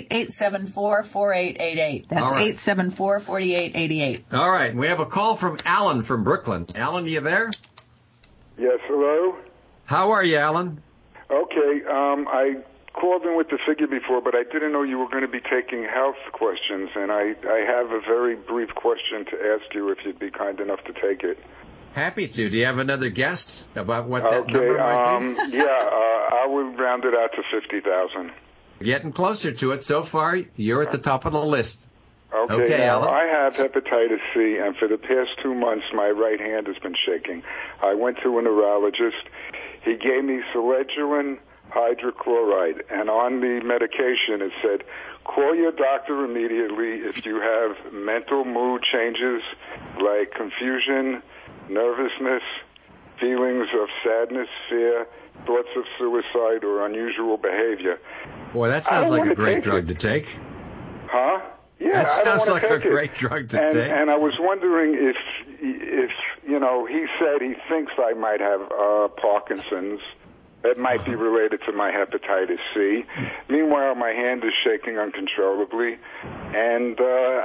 888-874-4888. That's right. 874-4888. All right. We have a call from Alan from Brooklyn. Alan, you there? Yes, hello? How are you, Alan? Okay, I called in with the figure before, but I didn't know you were going to be taking health questions, and I have a very brief question to ask you if you'd be kind enough to take it. Happy to. Do you have another guess about what that number might be? I would round it out to 50,000. Getting closer to it. So far, you're at the top of the list. Okay, now, Alan. I have hepatitis C, and for the past 2 months, my right hand has been shaking. I went to a neurologist. He gave me Seledulin hydrochloride, and on the medication it said, call your doctor immediately if you have mental mood changes like confusion, nervousness, feelings of sadness, fear, thoughts of suicide, or unusual behavior. Boy, that sounds like a great drug to take. Huh? Yeah, that sounds like a great drug to take. And I was wondering if you know, he said he thinks I might have Parkinson's. That might be related to my hepatitis C. Meanwhile, my hand is shaking uncontrollably, and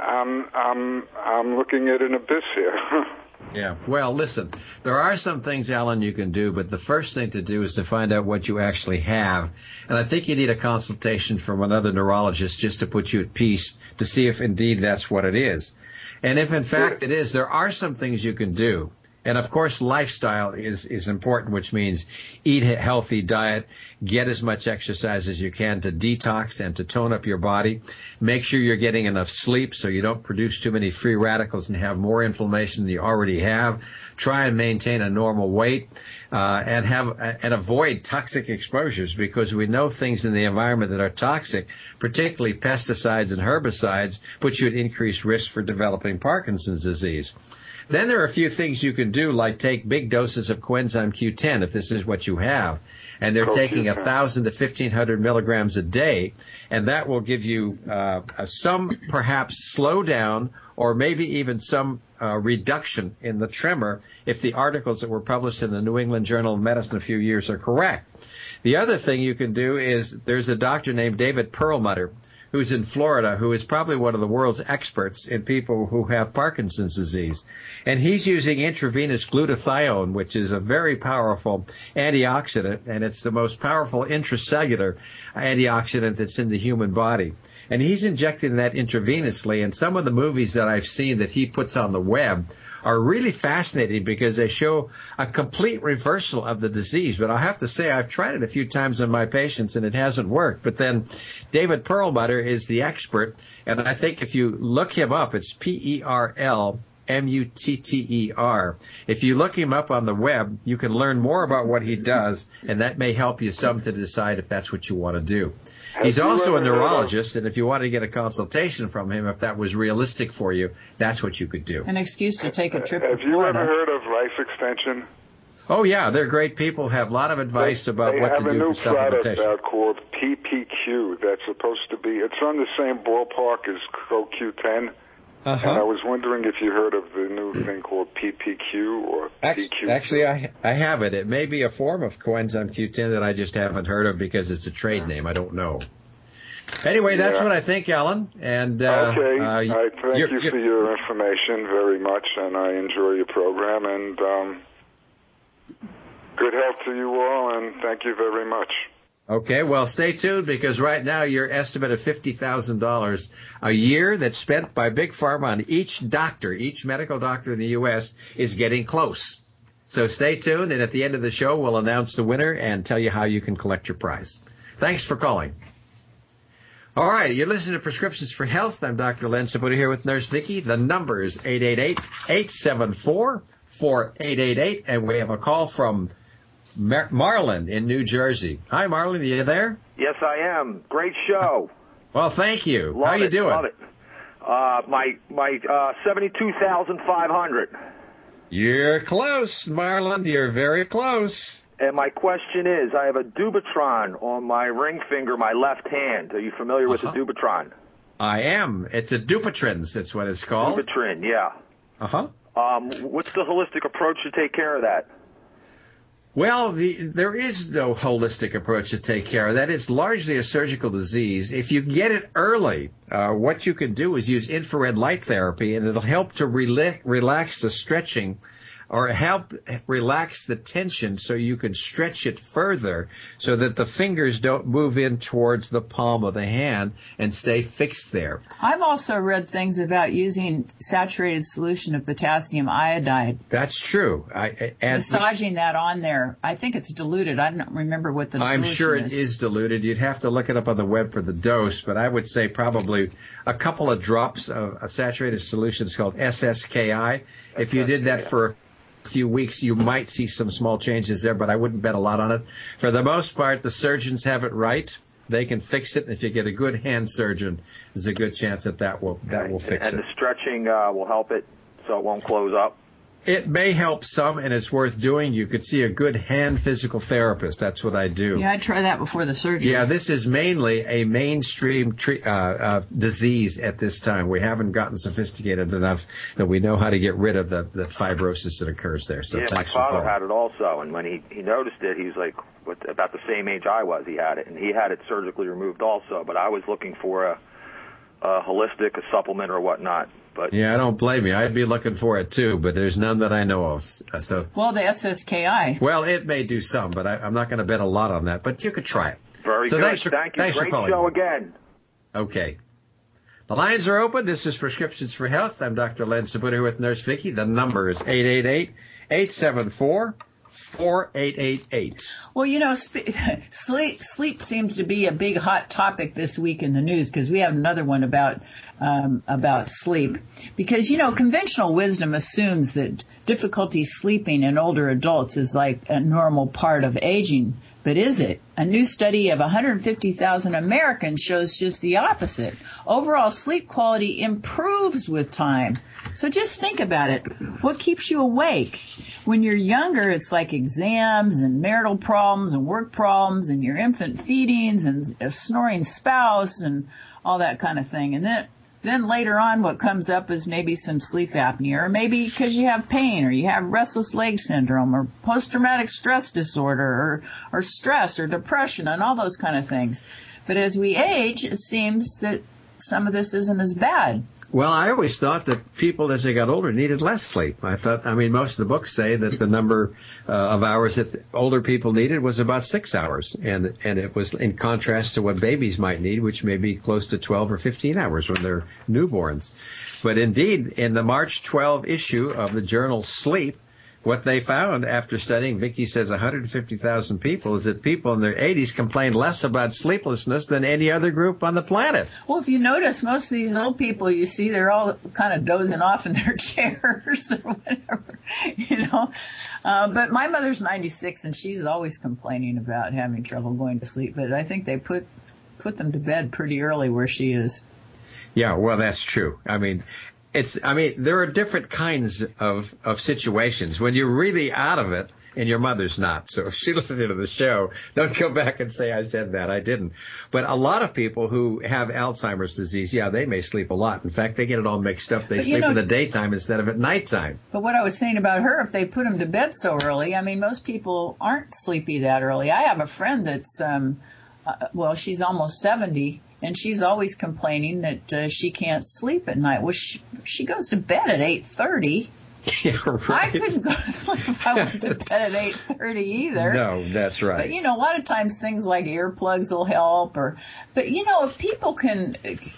I'm looking at an abyss here. Yeah. Well, listen, there are some things, Alan, you can do, but the first thing to do is to find out what you actually have. And I think you need a consultation from another neurologist just to put you at peace to see if indeed that's what it is. And if in fact it is, there are some things you can do. And of course, lifestyle is important, which means eat a healthy diet, get as much exercise as you can to detox and to tone up your body. Make sure you're getting enough sleep so you don't produce too many free radicals and have more inflammation than you already have. Try and maintain a normal weight, and avoid toxic exposures, because we know things in the environment that are toxic, particularly pesticides and herbicides, put you at increased risk for developing Parkinson's disease. Then there are a few things you can do, like take big doses of coenzyme Q10 if this is what you have. And they're taking 1,000 to 1,500 milligrams a day, and that will give you some perhaps slowdown or maybe even some reduction in the tremor if the articles that were published in the New England Journal of Medicine a few years are correct. The other thing you can do is there's a doctor named David Perlmutter who's in Florida, who is probably one of the world's experts in people who have Parkinson's disease. And he's using intravenous glutathione, which is a very powerful antioxidant, and it's the most powerful intracellular antioxidant that's in the human body. And he's injecting that intravenously, and some of the movies that I've seen that he puts on the web are really fascinating because they show a complete reversal of the disease. But I have to say, I've tried it a few times on my patients, and it hasn't worked. But then David Perlmutter is the expert, and I think if you look him up, it's Perlmutter. If you look him up on the web, you can learn more about what he does, and that may help you some to decide if that's what you want to do. He's also a neurologist, and if you want to get a consultation from him, if that was realistic for you, that's what you could do. An excuse to take a trip to Florida. Have you ever heard of Life Extension? Oh, yeah, they're great people, have a lot of advice about what to do for supplementation. They have a new product out called PPQ that's supposed to be, it's on the same ballpark as CoQ10. And I was wondering if you heard of the new thing called PPQ or PQ. Actually, I have it. It may be a form of coenzyme Q10 that I just haven't heard of because it's a trade name. I don't know. Anyway, that's what I think, Alan. And okay, I thank you for your information very much, and I enjoy your program. And good health to you all, and thank you very much. Okay, well, stay tuned, because right now your estimate of $50,000 a year that's spent by Big Pharma on each doctor, each medical doctor in the U.S. is getting close. So stay tuned, and at the end of the show, we'll announce the winner and tell you how you can collect your prize. Thanks for calling. All right, you're listening to Prescriptions for Health. I'm Dr. Len Saputo here with Nurse Nikki. The number is 888-874-4888, and we have a call from Marlon in New Jersey. Hi, Marlon. Are you there? Yes, I am. Great show. Well, thank you. How you doing? Love it. My 72,500. You're close, Marlon. You're very close. And my question is, I have a Dubitron on my ring finger, my left hand. Are you familiar with the Dubitron? I am. It's a Dupuytren's. That's what it's called. Dupuytren, yeah. Uh-huh. What's the holistic approach to take care of that? Well, there is no holistic approach to take care of that. It's largely a surgical disease. If you get it early, what you can do is use infrared light therapy, and it'll help to relax the stretching or help relax the tension so you can stretch it further so that the fingers don't move in towards the palm of the hand and stay fixed there. I've also read things about using saturated solution of potassium iodide. That's true. Massaging that on there. I think it's diluted. I don't remember what the dilution is. I'm sure it is diluted. You'd have to look it up on the web for the dose, but I would say probably a couple of drops of a saturated solution. It's called SSKI. If you did that for a few weeks, you might see some small changes there, but I wouldn't bet a lot on it. For the most part, the surgeons have it right. They can fix it. If you get a good hand surgeon, there's a good chance that will fix it. And the stretching will help it so it won't close up? It may help some, and it's worth doing. You could see a good hand physical therapist. That's what I do. Yeah, I try that before the surgery. Yeah, this is mainly a mainstream disease at this time. We haven't gotten sophisticated enough that we know how to get rid of the fibrosis that occurs there. So yeah, my father had it also, and when he noticed it, he was like about the same age I was. He had it, and he had it surgically removed also. But I was looking for a holistic, a supplement, or whatnot. But yeah, I don't blame you. I'd be looking for it too, but there's none that I know of. Well, the SSKI. Well, it may do some, but I'm not going to bet a lot on that. But you could try it. Very good. Thank you. Thanks Great for calling. show again. Okay. The lines are open. This is Prescriptions for Health. I'm Dr. Len Sabuto here with Nurse Vicki. The number is 888-874-4888. Well, you know, sleep seems to be a big hot topic this week in the news because we have another one about sleep. Because, you know, conventional wisdom assumes that difficulty sleeping in older adults is like a normal part of aging. But is it? A new study of 150,000 Americans shows just the opposite. Overall sleep quality improves with time. So just think about it. What keeps you awake? When you're younger, it's like exams and marital problems and work problems and your infant feedings and a snoring spouse and all that kind of thing. And then later on, what comes up is maybe some sleep apnea, or maybe because you have pain, or you have restless leg syndrome, or post-traumatic stress disorder, or stress, or depression, and all those kind of things. But as we age, it seems that some of this isn't as bad. Well, I always thought that people, as they got older, needed less sleep. Most of the books say that the number of hours that older people needed was about 6 hours. And it was in contrast to what babies might need, which may be close to 12 or 15 hours when they're newborns. But indeed, in the March 12 issue of the journal Sleep, what they found after studying, Vicki says, 150,000 people, is that people in their 80s complain less about sleeplessness than any other group on the planet. Well, if you notice, most of these old people you see, they're all kind of dozing off in their chairs or whatever, you know. But my mother's 96, and she's always complaining about having trouble going to sleep. But I think they put them to bed pretty early where she is. Yeah, well, that's true. There are different kinds of situations. When you're really out of it, and your mother's not. So if she listens to the show, don't go back and say I said that. I didn't. But a lot of people who have Alzheimer's disease, yeah, they may sleep a lot. In fact, they get it all mixed up. They sleep in the daytime instead of at nighttime. But what I was saying about her, if they put them to bed so early, most people aren't sleepy that early. I have a friend that's, she's almost 70. And she's always complaining that she can't sleep at night. Well, she goes to bed at 8:30. Yeah, right. I couldn't go to sleep if I went to bed at 8:30 either. No, that's right. But, a lot of times things like earplugs will help. But, if people can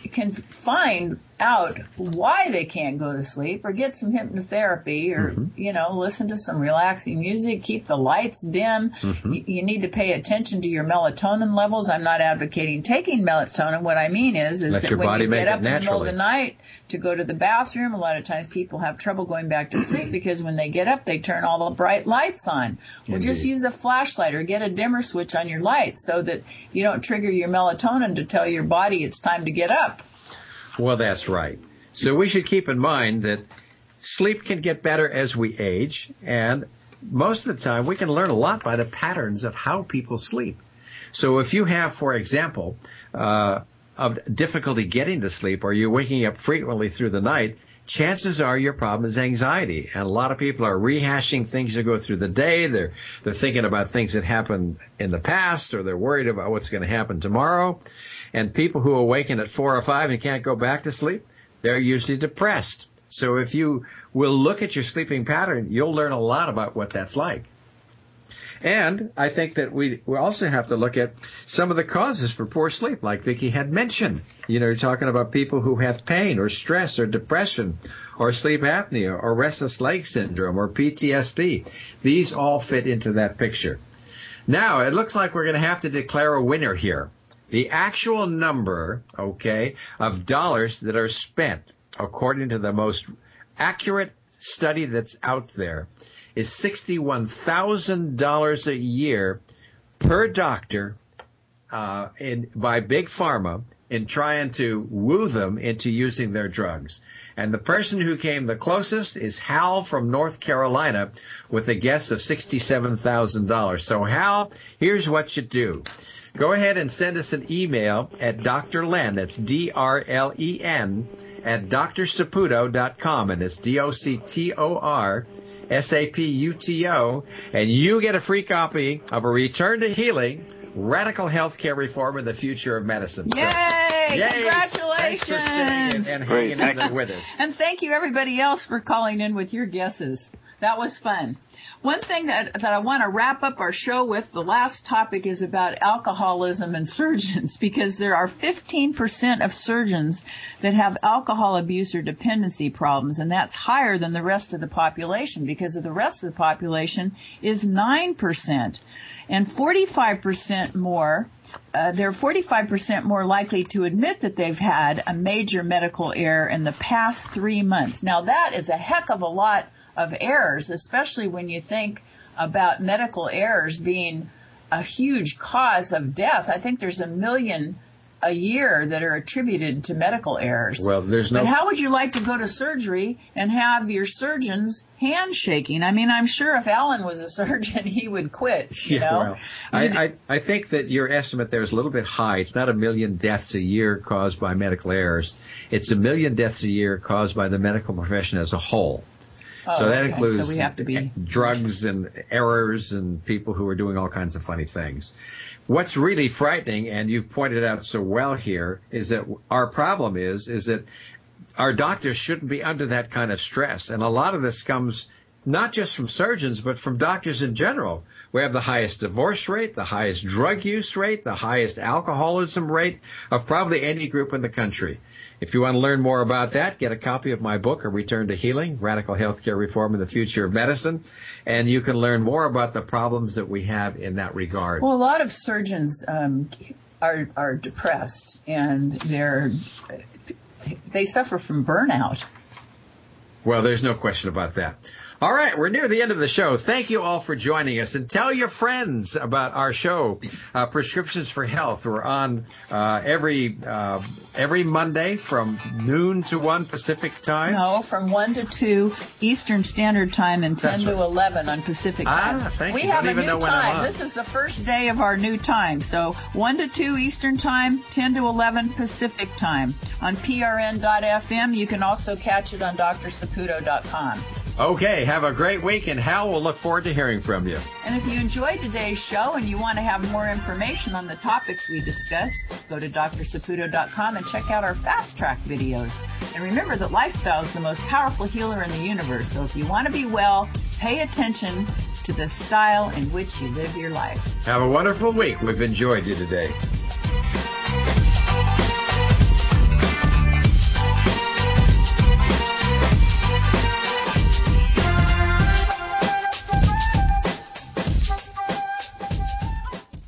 find out why they can't go to sleep or get some hypnotherapy or, listen to some relaxing music, keep the lights dim. Mm-hmm. You need to pay attention to your melatonin levels. I'm not advocating taking melatonin. What I mean is that when you get up in the middle of the night to go to the bathroom, a lot of times people have trouble going back to sleep because when they get up, they turn all the bright lights on. Well, just use a flashlight or get a dimmer switch on your lights so that you don't trigger your melatonin to tell your body it's time to get up. Well, that's right. So we should keep in mind that sleep can get better as we age, and most of the time we can learn a lot by the patterns of how people sleep. So if you have, for example, of difficulty getting to sleep or you're waking up frequently through the night, chances are your problem is anxiety. And a lot of people are rehashing things that go through the day. They're thinking about things that happened in the past, or they're worried about what's going to happen tomorrow. And people who awaken at 4 or 5 and can't go back to sleep, they're usually depressed. So if you will look at your sleeping pattern, you'll learn a lot about what that's like. And I think that we also have to look at some of the causes for poor sleep, like Vicki had mentioned. You know, you're talking about people who have pain or stress or depression or sleep apnea or restless leg syndrome or PTSD. These all fit into that picture. Now, it looks like we're going to have to declare a winner here. The actual number, of dollars that are spent, according to the most accurate study that's out there, is $61,000 a year per doctor by Big Pharma in trying to woo them into using their drugs. And the person who came the closest is Hal from North Carolina with a guess of $67,000. So Hal, here's what you do. Go ahead and send us an email at Dr. Len, that's DRLEN, at drsaputo.com, and it's DOCTORSAPUTO, and you get a free copy of A Return to Healing, Radical Healthcare Reform and the Future of Medicine. Yay! Yay! Congratulations! Thanks for staying and hanging in there with us. And thank you, everybody else, for calling in with your guesses. That was fun. One thing that I want to wrap up our show with, the last topic, is about alcoholism and surgeons, because there are 15% of surgeons that have alcohol abuse or dependency problems, and that's higher than the rest of the population, because of the rest of the population is 9%. And 45% more, they're 45% more likely to admit that they've had a major medical error in the past 3 months. Now, that is a heck of a lot of errors, especially when you think about medical errors being a huge cause of death. I think there's 1 million a year that are attributed to medical errors. Well, But how would you like to go to surgery and have your surgeon's hand shaking? I mean, I'm sure if Alan was a surgeon, he would quit, you know? Well, I think that your estimate there is a little bit high. It's not 1 million deaths a year caused by medical errors. It's 1 million deaths a year caused by the medical profession as a whole. So that includes we have to be drugs and errors and people who are doing all kinds of funny things. What's really frightening, and you've pointed out so well here, is that our problem is that our doctors shouldn't be under that kind of stress. And a lot of this comes not just from surgeons, but from doctors in general. We have the highest divorce rate, the highest drug use rate, the highest alcoholism rate of probably any group in the country. If you want to learn more about that, get a copy of my book, A Return to Healing, Radical Healthcare Reform and the Future of Medicine, and you can learn more about the problems that we have in that regard. Well, a lot of surgeons are depressed, and they suffer from burnout. Well, there's no question about that. All right, we're near the end of the show. Thank you all for joining us, and tell your friends about our show, Prescriptions for Health. We're on every Monday from noon to 1 Pacific time. No, from 1 to 2 Eastern Standard Time and 10 to 11 on Pacific time. Thank we you. have Don't a even new know when I'm time. on. This is the first day of our new time. So 1 to 2 Eastern Time, 10 to 11 Pacific time on PRN.FM. You can also catch it on drsaputo.com. Okay, have a great week, and Hal will look forward to hearing from you. And if you enjoyed today's show and you want to have more information on the topics we discussed, go to drsaputo.com and check out our Fast Track videos. And remember that lifestyle is the most powerful healer in the universe. So if you want to be well, pay attention to the style in which you live your life. Have a wonderful week. We've enjoyed you today.